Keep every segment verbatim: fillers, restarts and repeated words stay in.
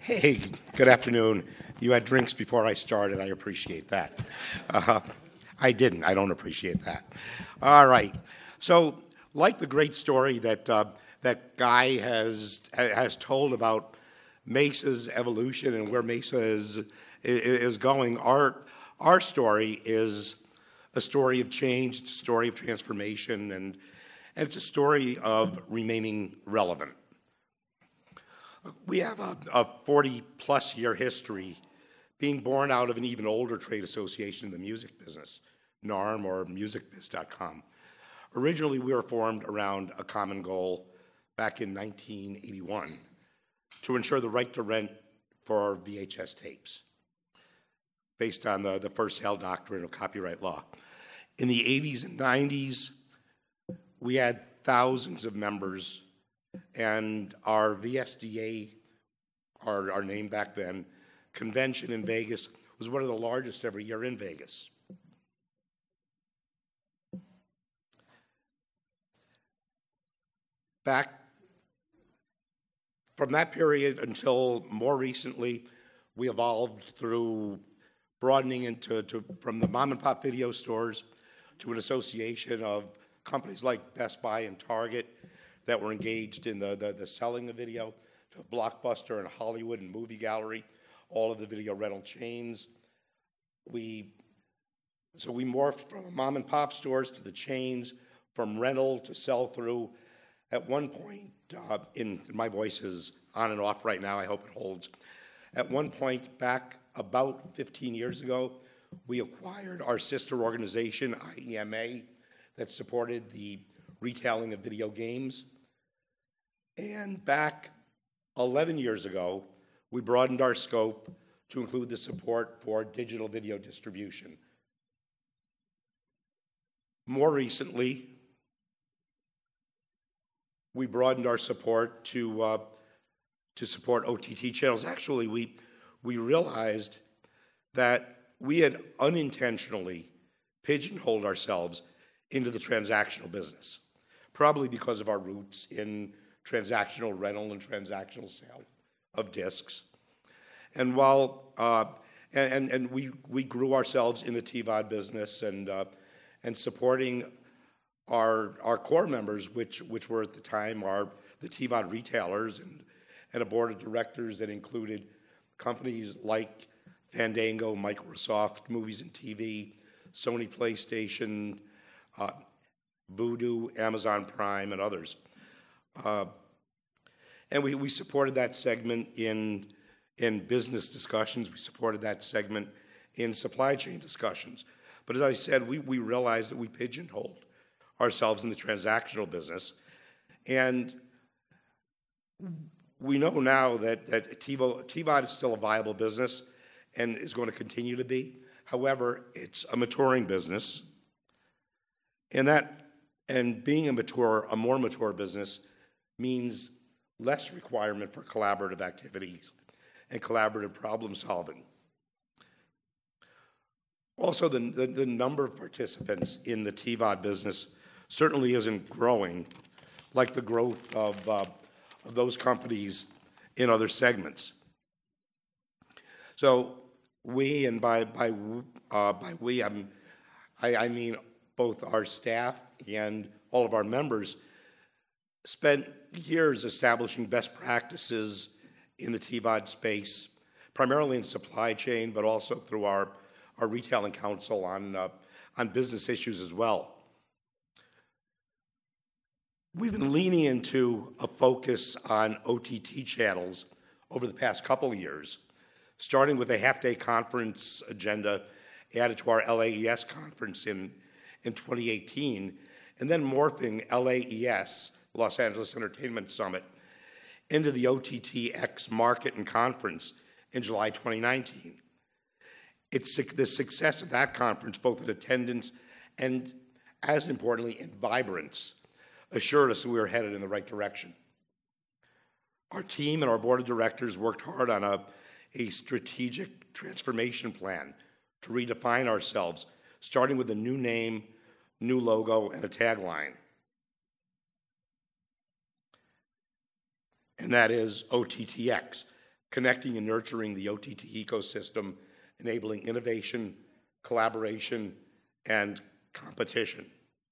Hey, good afternoon. You had drinks before I started. I appreciate that. Uh, I didn't. I don't appreciate that. All right. So, like the great story that uh, that Guy has has told about Mesa's evolution and where Mesa is is going, our our story is a story of change. It's a story of transformation, and and it's a story of remaining relevant. We have a forty-plus year history being born out of an even older trade association in the music business, NARM, or music biz dot com. Originally, we were formed around a common goal back in nineteen eighty-one to ensure the right to rent for V H S tapes, based on the, the first sale doctrine of copyright law. In the eighties and nineties, we had thousands of members, and our V S D A, our, our name back then, convention in Vegas was one of the largest every year in Vegas. Back from that period until more recently, we evolved through broadening into to, from the mom and pop video stores to an association of companies like Best Buy and Target that were engaged in the, the, the selling of video, to Blockbuster and Hollywood and Movie Gallery, all of the video rental chains. We, so we morphed from mom and pop stores to the chains, from rental to sell through. At one point, uh, in my voice is on and off right now, I hope it holds. At one point back about fifteen years ago, we acquired our sister organization, I E M A, that supported the retailing of video games. And back eleven years ago, we broadened our scope to include the support for digital video distribution. More recently, we broadened our support to, uh, to support O T T channels. Actually, we, we realized that we had unintentionally pigeonholed ourselves into the transactional business, probably because of our roots in transactional rental and transactional sale of discs. And while, uh, and, and we, we grew ourselves in the T V O D business and, uh, and supporting our, our core members, which, which were at the time our, the T V O D retailers, and, and a board of directors that included companies like Fandango, Microsoft, Movies and T V, Sony PlayStation, uh, Vudu, Amazon Prime, and others. Uh, and we, we supported that segment in, in business discussions. We supported that segment in supply chain discussions. But as I said, we, we realized that we pigeonholed ourselves in the transactional business. And we know now that, that T V O D is still a viable business and is going to continue to be. However, it's a maturing business. And that, and being a mature, a more mature business means less requirement for collaborative activities and collaborative problem solving. Also, the, the, the number of participants in the T V O D business certainly isn't growing like the growth of, uh, of those companies in other segments. So we, and by, by, uh, by we, I'm, I, I mean both our staff and all of our members, spent years establishing best practices in the T V O D space, primarily in supply chain, but also through our, our retailing council on, uh, on business issues as well. We've been leaning into a focus on O T T channels over the past couple of years, starting with a half-day conference agenda added to our L A E S conference in, in twenty eighteen, and then morphing L A E S, Los Angeles Entertainment Summit, into the O T T X Market and Conference in July twenty nineteen. It's the success of that conference, both in attendance and, as importantly, in vibrance, assured us that we were headed in the right direction. Our team and our board of directors worked hard on a, a strategic transformation plan to redefine ourselves, starting with a new name, new logo, and a tagline. And that is O T T X, connecting and nurturing the O T T ecosystem, enabling innovation, collaboration, and competition.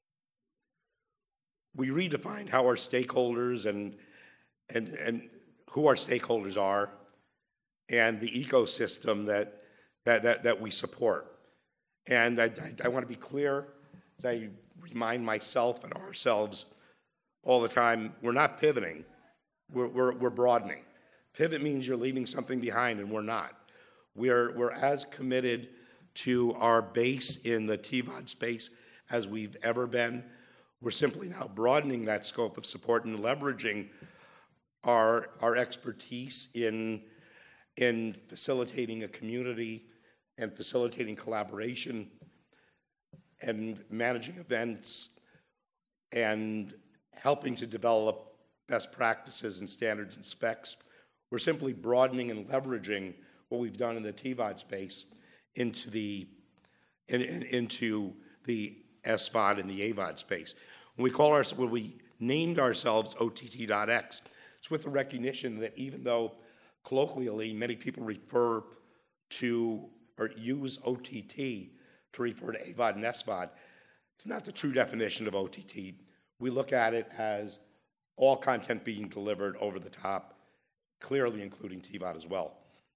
We redefined how our stakeholders and, and, and who our stakeholders are and the ecosystem that, that, that, that we support. And I, I, I want to be clear, as I remind myself and ourselves all the time, we're not pivoting, we're, we're, we're broadening. Pivot means you're leaving something behind, and we're not. We're, we're as committed to our base in the T V O D space as we've ever been. We're simply now broadening that scope of support and leveraging our, our expertise in, in facilitating a community and facilitating collaboration and managing events and helping to develop best practices and standards and specs. We're simply broadening and leveraging what we've done in the T V O D space into the, in, in, into the S V O D and the A V O D space. When we call our, when we named ourselves O T T dot X, it's with the recognition that even though colloquially many people refer to or use O T T to refer to A V O D and S V O D, it's not the true definition of O T T. We look at it as all content being delivered over the top, clearly including T V O D as well.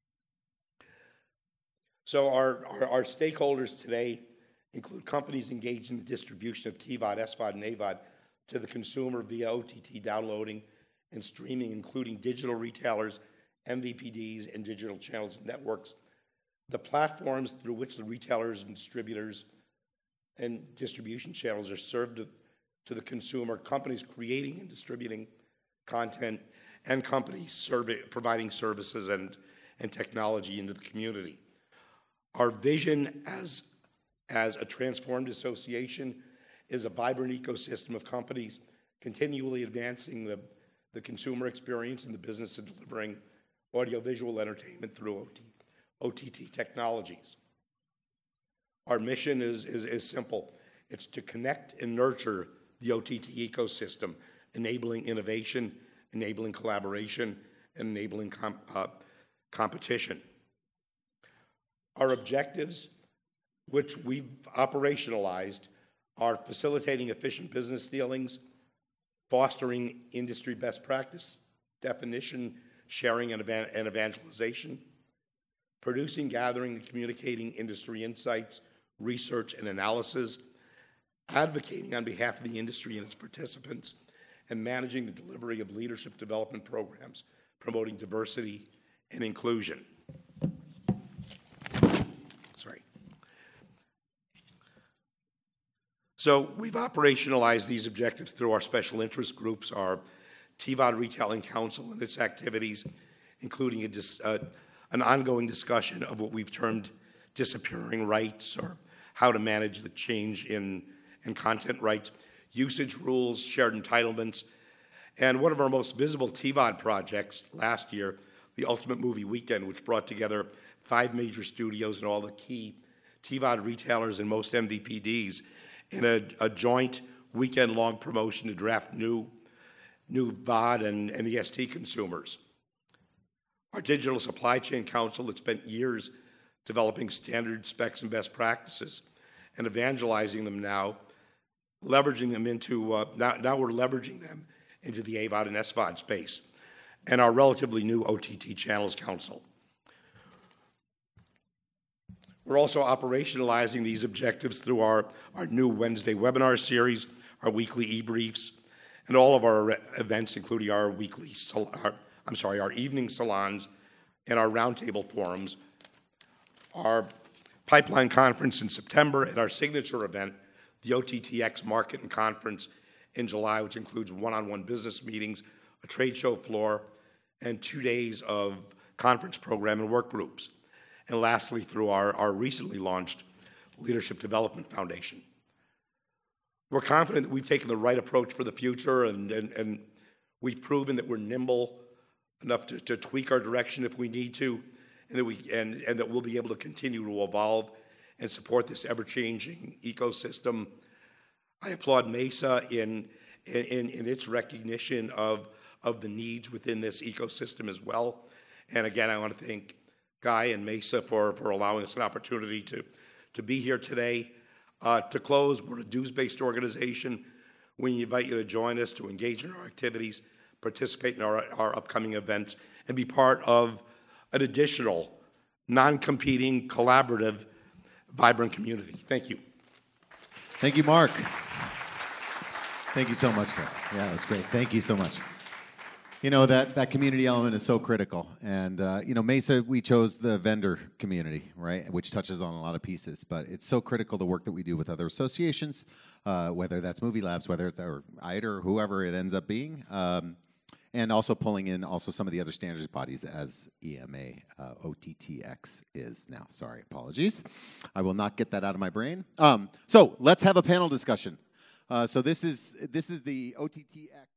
So our, our, our stakeholders today include companies engaged in the distribution of T V O D, S V O D, and A V O D to the consumer via O T T downloading and streaming, including digital retailers, M V P Ds, and digital channels and networks. The platforms through which the retailers and distributors and distribution channels are served to, to the consumer, companies creating and distributing content, and companies serve, providing services and, and technology into the community. Our vision as, as a transformed association is a vibrant ecosystem of companies continually advancing the, the consumer experience in the business of delivering audiovisual entertainment through O T T technologies. Our mission is, is, is simple. It's to connect and nurture the O T T ecosystem, enabling innovation, enabling collaboration, and enabling com, uh, competition. Our objectives, which we've operationalized, are facilitating efficient business dealings, fostering industry best practice, definition, sharing, and, evan and evangelization, producing, gathering, and communicating industry insights, research, and analysis, advocating on behalf of the industry and its participants, and managing the delivery of leadership development programs, promoting diversity and inclusion. Sorry. So we've operationalized these objectives through our special interest groups, our T V O D Retailing Council and its activities, including a dis, uh, an ongoing discussion of what we've termed disappearing rights, or how to manage the change in, in content rights, usage rules, shared entitlements, and one of our most visible T V O D projects last year, the Ultimate Movie Weekend, which brought together five major studios and all the key T V O D retailers and most M V P Ds in a, a joint weekend-long promotion to draft new, new V O D and N E S T consumers. Our Digital Supply Chain Council that spent years developing standard specs and best practices and evangelizing them now, leveraging them into, uh, now, now we're leveraging them into the A V O D and S V O D space, and our relatively new O T T Channels Council. We're also operationalizing these objectives through our, our new Wednesday webinar series, our weekly e-briefs, and all of our events, including our weekly, our, I'm sorry, our evening salons and our roundtable forums, our pipeline conference in September, and our signature event, the O T T X Market and Conference in July, which includes one-on-one business meetings, a trade show floor, and two days of conference program and work groups. And lastly, through our, our recently launched Leadership Development Foundation. We're confident that we've taken the right approach for the future, and, and, and we've proven that we're nimble enough to, to tweak our direction if we need to, and that, we, and, and that we'll be able to continue to evolve and support this ever-changing ecosystem. I applaud Mesa in, in, in its recognition of, of the needs within this ecosystem as well, And again, I want to thank Guy and Mesa for, for allowing us an opportunity to, to be here today. Uh, to close, we're a dues-based organization. We invite you to join us to engage in our activities, participate in our, our upcoming events, and be part of an additional, non-competing, collaborative, vibrant community. Thank you. Thank you, Mark. Thank you so much, sir. Yeah, that was great. Thank you so much. You know, that, that community element is so critical. And, uh, you know, Mesa, we chose the vendor community, right, which touches on a lot of pieces. But it's so critical, the work that we do with other associations, uh, whether that's Movie Labs, whether it's or I D A or whoever it ends up being, um, and also pulling in also some of the other standards bodies as E M A, uh, O T T X is now. Sorry, apologies. I will not get that out of my brain. Um, so let's have a panel discussion. Uh, so this is this is the O T T X.